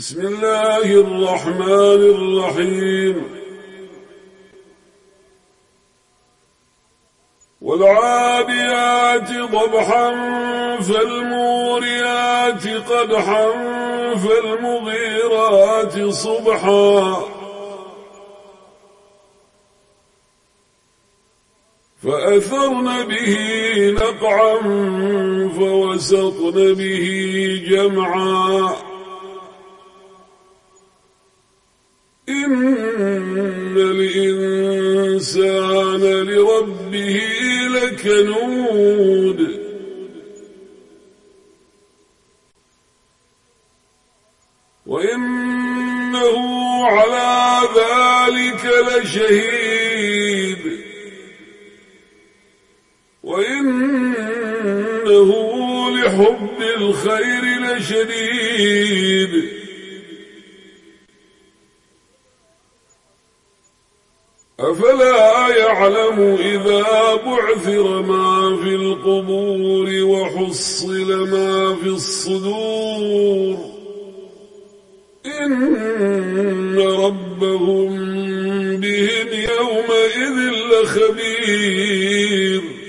بسم الله الرحمن الرحيم والعاديات ضبحا فالموريات قدحا فالمغيرات صبحا فأثرن به نقعا فوسطن به جمعا إن الإنسان لربه لكنود وإنه على ذلك لشهيد وإنه لحب الخير لشديد أفلا يعلم إذا بعثر ما في القبور وحصل ما في الصدور إن ربهم بهم يومئذ لخبير